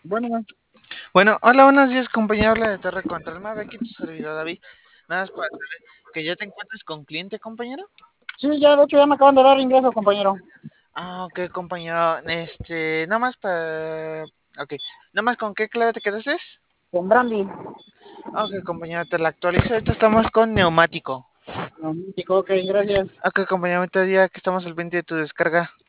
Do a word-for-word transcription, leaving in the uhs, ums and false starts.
Bueno, Bueno, hola, buenos días, compañero. Habla de Torre Control. Me aquí tu servidor David. Nada más para saber que ya te encuentras con cliente, compañero. sí, ya de hecho ya me acaban de dar ingreso, compañero. Ah, ok, compañero. Este, nada más para. Ok, nada más con qué clave te quedaste. Con Brandy. Ok, compañero, te la actualizo. Ahorita estamos con neumático. No, chico, ok, gracias. Ok, compañero, ahorita día que estamos al pendiente de tu descarga.